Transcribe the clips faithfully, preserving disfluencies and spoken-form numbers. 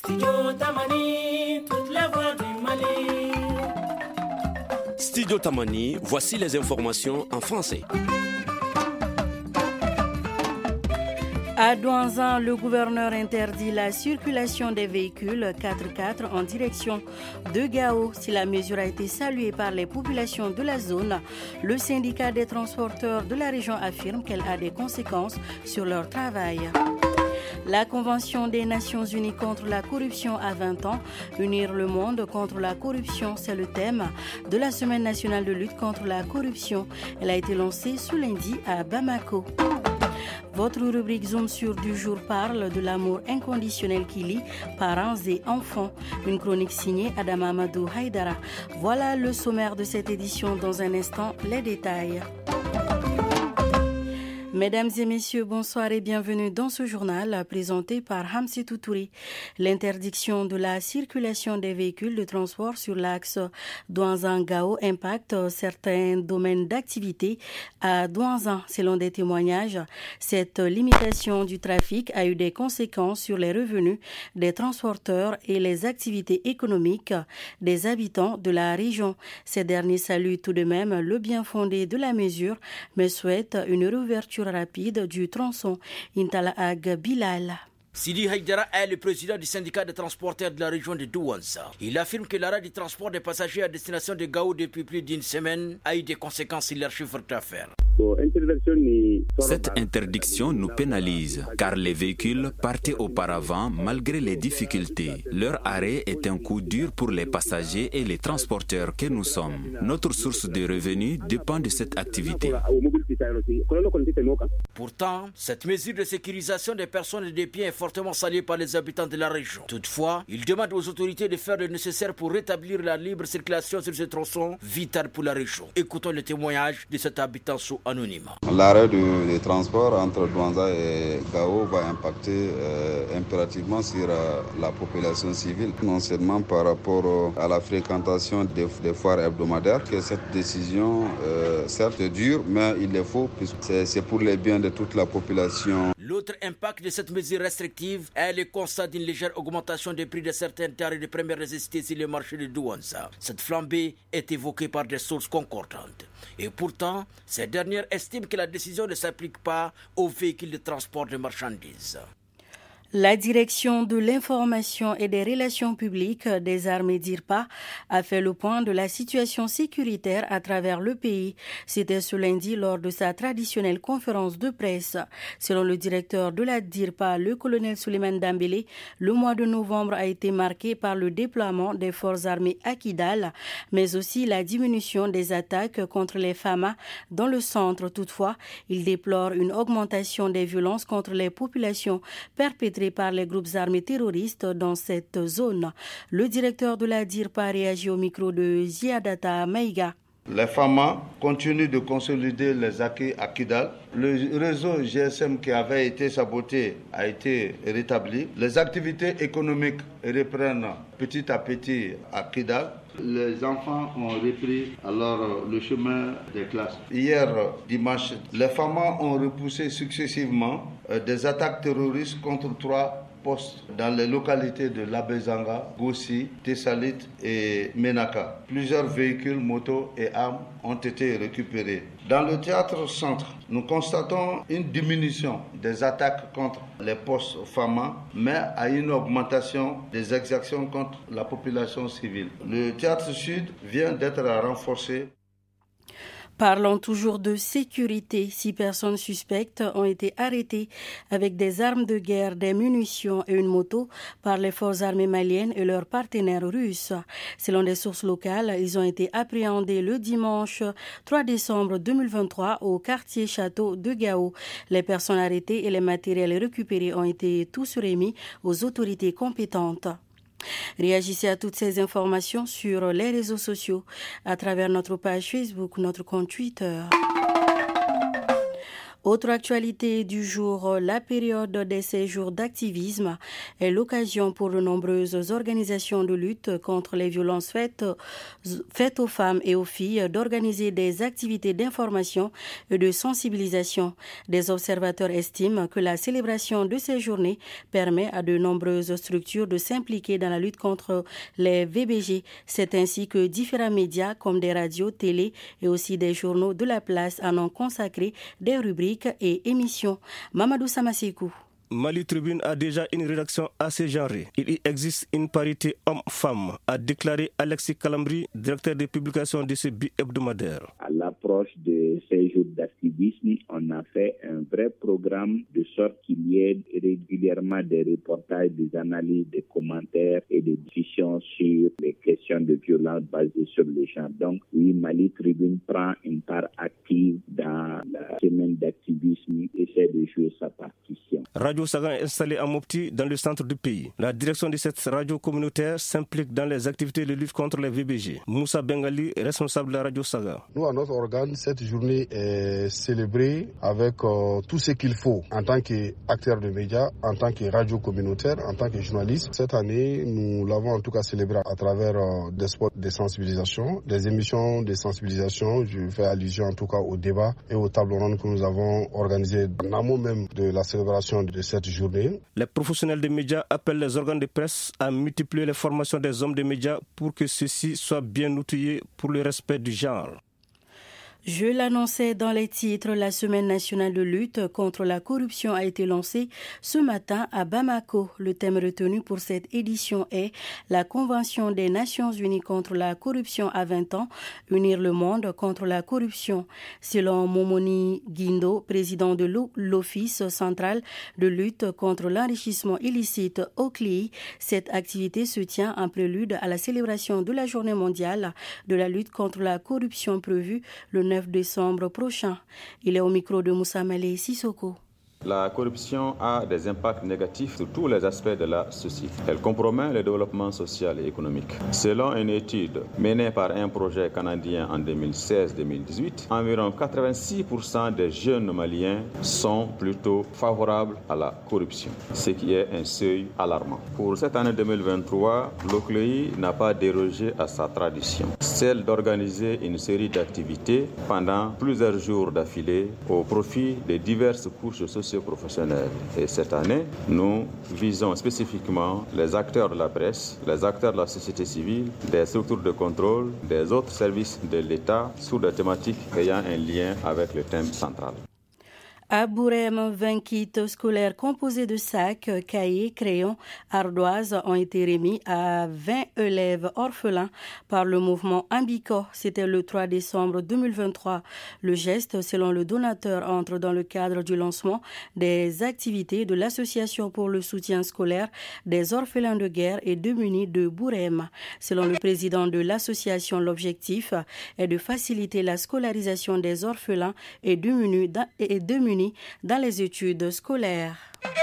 Studio Tamani, toute la voix du Mali. Studio Tamani, voici les informations en français. À Douanzan, le gouverneur interdit la circulation des véhicules quatre quatre en direction de Gao. Si la mesure a été saluée par les populations de la zone, le syndicat des transporteurs de la région affirme qu'elle a des conséquences sur leur travail. La Convention des Nations Unies contre la corruption a vingt ans. Unir le monde contre la corruption, c'est le thème de la Semaine nationale de lutte contre la corruption. Elle a été lancée ce lundi à Bamako. Votre rubrique Zoom sur du jour parle de l'amour inconditionnel qui lie parents et enfants. Une chronique signée Adama Amadou Haïdara. Voilà le sommaire de cette édition. Dans un instant, les détails. Mesdames et messieurs, bonsoir et bienvenue dans ce journal présenté par Hamsi Toutouri. L'interdiction de la circulation des véhicules de transport sur l'axe Douanzan-Gao impacte certains domaines d'activité à Douanzan. Selon des témoignages, cette limitation du trafic a eu des conséquences sur les revenus des transporteurs et les activités économiques des habitants de la région. Ces derniers saluent tout de même le bien fondé de la mesure, mais souhaitent une réouverture rapide du tronçon Intala Ag Bilal. Sidi Haïdara est le président du syndicat des transporteurs de la région de Douanzan. Il affirme que l'arrêt du transport des passagers à destination de Gao depuis plus d'une semaine a eu des conséquences sur leur chiffre d'affaires. Cette interdiction nous pénalise car les véhicules partaient auparavant malgré les difficultés. Leur arrêt est un coup dur pour les passagers et les transporteurs que nous sommes. Notre source de revenus dépend de cette activité. Pourtant, cette mesure de sécurisation des personnes et des biens est fortement saluée par les habitants de la région. Toutefois, il demande aux autorités de faire le nécessaire pour rétablir la libre circulation sur ce tronçon vital pour la région. Écoutons le témoignage de cet habitant sous anonyme. L'arrêt des transports entre Douanzan et Gao va impacter euh, impérativement sur euh, la population civile, non seulement par rapport euh, à la fréquentation des, des foires hebdomadaires, que cette décision, euh, certes dure, mais il est faux, puisque c'est, c'est pour les biens de toute la population. L'autre impact de cette mesure restrictive est le constat d'une légère augmentation des prix de certains denrées de première nécessité sur le marché de Douanzan. Cette flambée est évoquée par des sources concordantes. Et pourtant, ces dernières estiment que la décision ne s'applique pas aux véhicules de transport de marchandises. La direction de l'information et des relations publiques des armées d'I R P A a fait le point de la situation sécuritaire à travers le pays. C'était ce lundi lors de sa traditionnelle conférence de presse. Selon le directeur de la D I R P A, le colonel Souleymane Dambélé, le mois de novembre a été marqué par le déploiement des forces armées à Kidal, mais aussi la diminution des attaques contre les F A M A dans le centre. Toutefois, il déplore une augmentation des violences contre les populations perpétrées par les groupes armés terroristes dans cette zone. Le directeur de la D I R P A réagit au micro de Ziadata Maïga. Les F A M A continuent de consolider les acquis à Kidal. Le réseau G S M qui avait été saboté a été rétabli. Les activités économiques reprennent petit à petit à Kidal. Les enfants ont repris alors le chemin des classes. Hier, dimanche, les F A M A ont repoussé successivement des attaques terroristes contre trois postes dans les localités de Labezanga, Gossi, Tessalit et Menaka. Plusieurs véhicules, motos et armes ont été récupérés. Dans le théâtre centre, nous constatons une diminution des attaques contre les postes F A M A, mais à une augmentation des exactions contre la population civile. Le théâtre sud vient d'être renforcé. Parlons toujours de sécurité. Six personnes suspectes ont été arrêtées avec des armes de guerre, des munitions et une moto par les forces armées maliennes et leurs partenaires russes. Selon des sources locales, ils ont été appréhendés le dimanche trois décembre deux mille vingt-trois au quartier Château de Gao. Les personnes arrêtées et les matériels récupérés ont été tous remis aux autorités compétentes. Réagissez à toutes ces informations sur les réseaux sociaux à travers notre page Facebook, notre compte Twitter. Autre actualité du jour, la période des séjours d'activisme est l'occasion pour de nombreuses organisations de lutte contre les violences faites, faites aux femmes et aux filles d'organiser des activités d'information et de sensibilisation. Des observateurs estiment que la célébration de ces journées permet à de nombreuses structures de s'impliquer dans la lutte contre les V B G. C'est ainsi que différents médias comme des radios, télé et aussi des journaux de la place en ont consacré des rubriques et émissions. Mamadou Samasekou. Mali Tribune a déjà une rédaction assez genrée. Il y existe une parité homme-femme, a déclaré Alexis Calambri, directeur des publications de ce bi-hebdomadaire. À l'approche de ces jours d'activisme, on a fait un vrai programme de sorte qu'il y ait régulièrement des reportages, des analyses, des commentaires et des discussions sur les questions de violence basées sur le genre. Donc oui, Mali Tribune prend une part active dans la semaine d'activisme et essaie de jouer sa partition. Radio Saga est installée à Mopti, dans le centre du pays. La direction de cette radio communautaire s'implique dans les activités de lutte contre les V B G. Moussa Bengali, responsable de la Radio Saga. Nous, à notre organe, cette journée est célébrée avec euh, tout ce qu'il faut en tant qu'acteur de médias, en tant que radio communautaire, en tant que journaliste. Cette année, nous l'avons en tout cas célébré à travers euh, des spots de sensibilisation, des émissions de sensibilisation. Je fais allusion en tout cas au débat et aux tables rondes que nous avons organisées en amont même de la célébration de cette journée. Les professionnels des médias appellent les organes de presse à multiplier les formations des hommes des médias pour que ceux-ci soient bien outillés pour le respect du genre. Je l'annonçais dans les titres, la semaine nationale de lutte contre la corruption a été lancée ce matin à Bamako. Le thème retenu pour cette édition est la Convention des Nations Unies contre la corruption à vingt ans, unir le monde contre la corruption. Selon Momoni Guindo, président de l'Office central de lutte contre l'enrichissement illicite au C L I, cette activité se tient en prélude à la célébration de la journée mondiale de la lutte contre la corruption prévue le neuf décembre prochain. Il est au micro de Moussa Malé Sissoko. La corruption a des impacts négatifs sur tous les aspects de la société. Elle compromet le développement social et économique. Selon une étude menée par un projet canadien en deux mille seize deux mille dix-huit, environ quatre-vingt-six pour cent des jeunes maliens sont plutôt favorables à la corruption, ce qui est un seuil alarmant. Pour cette année deux mille vingt-trois, l'O C L I n'a pas dérogé à sa tradition, celle d'organiser une série d'activités pendant plusieurs jours d'affilée au profit des diverses couches sociales professionnels. Et cette année, nous visons spécifiquement les acteurs de la presse, les acteurs de la société civile, des structures de contrôle, des autres services de l'État sur des thématiques ayant un lien avec le thème central. À Bourem, vingt kits scolaires composés de sacs, cahiers, crayons, ardoises ont été remis à vingt élèves orphelins par le mouvement Ambico. C'était le trois décembre deux mille vingt-trois. Le geste, selon le donateur, entre dans le cadre du lancement des activités de l'Association pour le soutien scolaire des orphelins de guerre et démunis de Bourem. Selon le président de l'association, l'objectif est de faciliter la scolarisation des orphelins et démunis et démunis dans les études scolaires.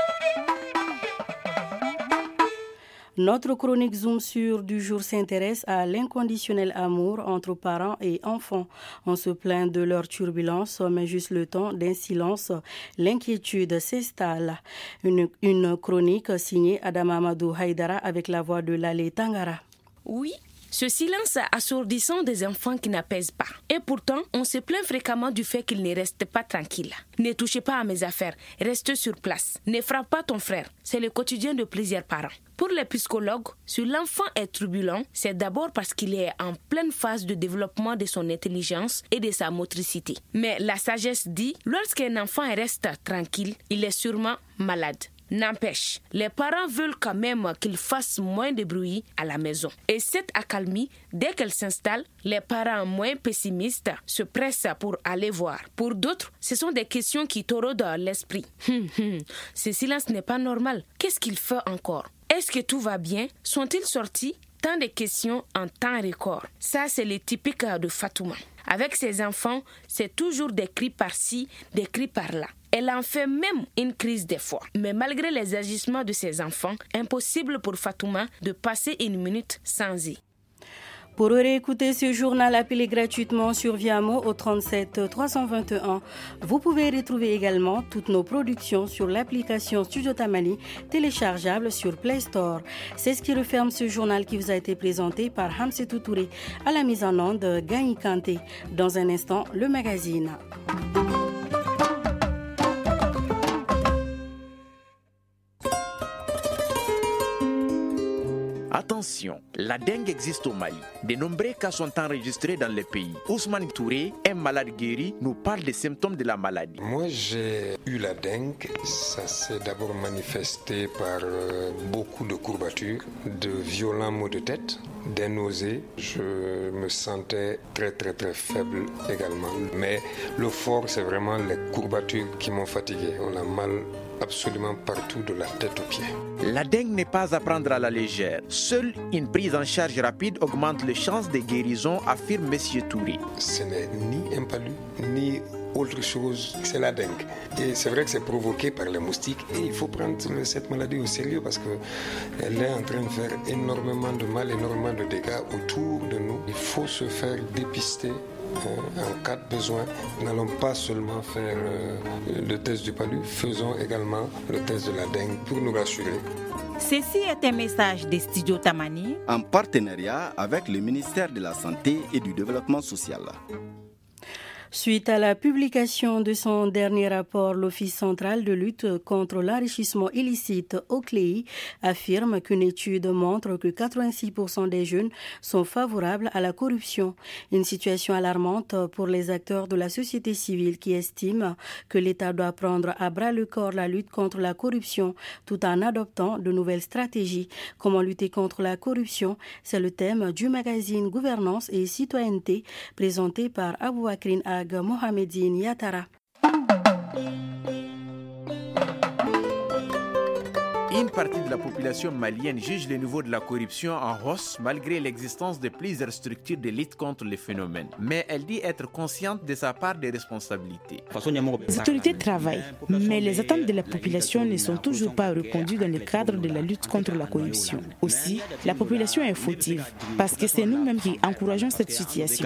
Notre chronique Zoom sur du jour s'intéresse à l'inconditionnel amour entre parents et enfants. On se plaint de leur turbulence, mais juste le temps d'un silence, l'inquiétude s'installe. Une, une chronique signée Adam Amadou Haïdara avec la voix de Lale Tangara. Oui. Ce silence assourdissant des enfants qui n'apaise pas. Et pourtant, on se plaint fréquemment du fait qu'ils ne restent pas tranquilles. Ne touchez pas à mes affaires, reste sur place. Ne frappe pas ton frère. C'est le quotidien de plusieurs parents. Pour les psychologues, si l'enfant est turbulent, c'est d'abord parce qu'il est en pleine phase de développement de son intelligence et de sa motricité. Mais la sagesse dit, lorsqu'un enfant reste tranquille, il est sûrement malade. N'empêche, les parents veulent quand même qu'il fasse moins de bruit à la maison. Et cette accalmie, dès qu'elle s'installe, les parents moins pessimistes se pressent pour aller voir. Pour d'autres, ce sont des questions qui taraudent l'esprit. Hum, hum, ce silence n'est pas normal. Qu'est-ce qu'il fait encore? Est-ce que tout va bien? Sont-ils sortis? Tant de questions en temps record. Ça, c'est le typique de Fatouma. Avec ses enfants, c'est toujours des cris par-ci, des cris par-là. Elle en fait même une crise des fois. Mais malgré les agissements de ses enfants, impossible pour Fatouma de passer une minute sans y. Pour réécouter ce journal, appelez gratuitement sur Viamo au trente-sept trois cent vingt et un. Vous pouvez retrouver également toutes nos productions sur l'application Studio Tamani, téléchargeable sur Play Store. C'est ce qui referme ce journal qui vous a été présenté par Hamsetou Touré à la mise en onde de Gagny Kanté. Dans un instant, le magazine. Attention, la dengue existe au Mali. De nombreux cas sont enregistrés dans le pays. Ousmane Touré, un malade guéri, nous parle des symptômes de la maladie. Moi, j'ai eu la dengue. Ça s'est d'abord manifesté par euh, beaucoup de courbatures, de violents maux de tête, des nausées. Je me sentais très très très faible également. Mais le fort, c'est vraiment les courbatures qui m'ont fatigué. On a mal absolument partout de la tête aux pieds. La dengue n'est pas à prendre à la légère. Seule une prise en charge rapide augmente les chances de guérison, affirme M. Touré. Ce n'est ni un palu, ni autre chose, c'est la dengue. Et c'est vrai que c'est provoqué par les moustiques et il faut prendre cette maladie au sérieux parce qu'elle est en train de faire énormément de mal, énormément de dégâts autour de nous. Il faut se faire dépister. En cas de besoin, nous n'allons pas seulement faire euh, le test du palu, faisons également le test de la dengue pour nous rassurer. Ceci est un message des Studios Tamani en partenariat avec le ministère de la Santé et du Développement social. Suite à la publication de son dernier rapport, l'Office central de lutte contre l'enrichissement illicite O C L E I affirme qu'une étude montre que quatre-vingt-six pour cent des jeunes sont favorables à la corruption. Une situation alarmante pour les acteurs de la société civile qui estiment que l'État doit prendre à bras le corps la lutte contre la corruption tout en adoptant de nouvelles stratégies. Comment lutter contre la corruption? C'est le thème du magazine Gouvernance et Citoyenneté présenté par Aboubakrin Mohamedine Yatara. Une partie de la population malienne juge le niveau de la corruption en hausse malgré l'existence de plusieurs structures de lutte contre le phénomène. Mais elle dit être consciente de sa part de responsabilité. Les autorités travaillent, mais les attentes de la population ne sont toujours pas répondues dans le cadre de la lutte contre la corruption. Aussi, la population est fautive parce que c'est nous-mêmes qui encourageons cette situation.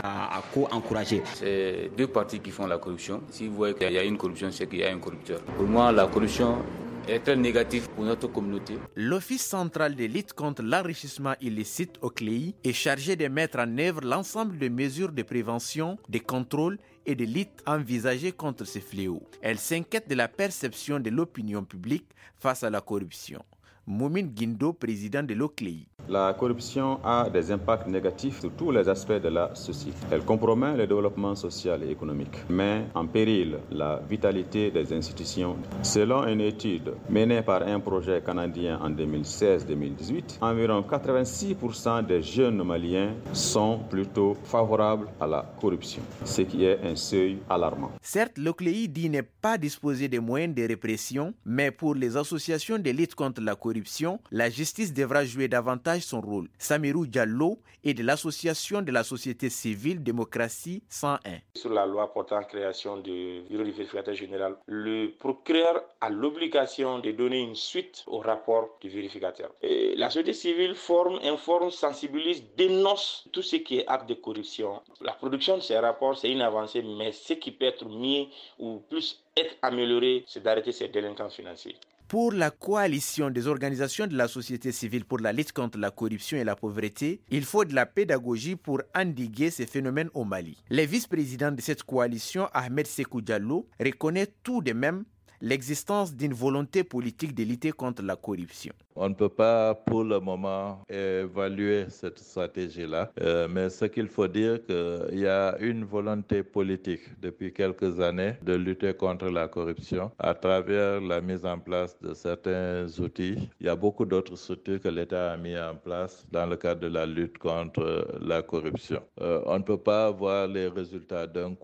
C'est deux parties qui font la corruption. Si vous voyez qu'il y a une corruption, c'est qu'il y a un corrupteur. Pour moi, la corruption est très négatif pour notre communauté. L'Office central de lutte contre l'enrichissement illicite O C L E I est chargé de mettre en œuvre l'ensemble des mesures de prévention, de contrôle et de lutte envisagées contre ces fléaux. Elle s'inquiète de la perception de l'opinion publique face à la corruption. Moumine Guindo, président de l'O C L E I. La corruption a des impacts négatifs sur tous les aspects de la société. Elle compromet le développement social et économique, met en péril la vitalité des institutions. Selon une étude menée par un projet canadien en deux mille seize deux mille dix-huit, environ quatre-vingt-six pour cent des jeunes maliens sont plutôt favorables à la corruption, ce qui est un seuil alarmant. Certes, l'O C L E I dit ne pas disposer des moyens de répression, mais pour les associations de lutte contre la corruption, la justice devra jouer davantage son rôle. Samirou Diallo est de l'association de la société civile Démocratie cent un. Sur la loi portant création du bureau du vérificateur général, le procureur a l'obligation de donner une suite au rapport du vérificateur. Et la société civile forme, informe, sensibilise, dénonce tout ce qui est acte de corruption. La production de ces rapports, c'est une avancée, mais ce qui peut être mieux ou plus être amélioré, c'est d'arrêter ces délinquants financiers. Pour la coalition des organisations de la société civile pour la lutte contre la corruption et la pauvreté, il faut de la pédagogie pour endiguer ces phénomènes au Mali. Le vice-président de cette coalition, Ahmed Sekou Diallo, reconnaît tout de même l'existence d'une volonté politique de lutter contre la corruption. On ne peut pas pour le moment évaluer cette stratégie-là, euh, mais ce qu'il faut dire, qu'il y a une volonté politique depuis quelques années de lutter contre la corruption à travers la mise en place de certains outils. Il y a beaucoup d'autres structures que l'État a mis en place dans le cadre de la lutte contre la corruption. Euh, on ne peut pas voir les résultats d'un coup,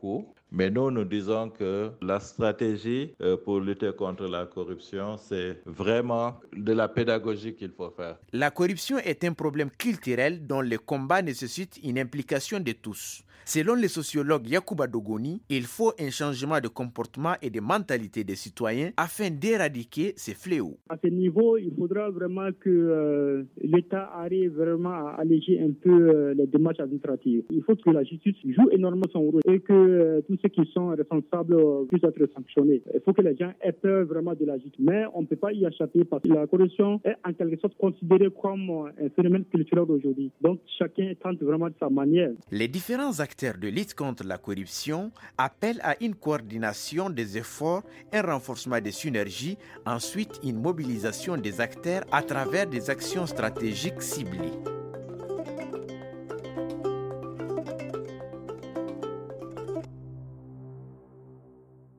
Mais nous, nous disons que la stratégie pour lutter contre la corruption, c'est vraiment de la pédagogie qu'il faut faire. La corruption est un problème culturel dont le combat nécessite une implication de tous. Selon le sociologue Yacouba Dogoni, il faut un changement de comportement et de mentalité des citoyens afin d'éradiquer ces fléaux. À ce niveau, il faudra vraiment que euh, l'État arrive vraiment à alléger un peu euh, les démarches administratives. Il faut que la justice joue énormément son rôle et que euh, tous ceux qui sont responsables euh, puissent être sanctionnés. Il faut que les gens aient peur vraiment de la justice. Mais on ne peut pas y échapper parce que la corruption est en quelque sorte considérée comme un phénomène culturel d'aujourd'hui. Donc chacun tente vraiment de sa manière. Les différents acteurs de lutte contre la corruption appellent à une coordination des efforts, un renforcement des synergies, ensuite une mobilisation des acteurs à travers des actions stratégiques ciblées.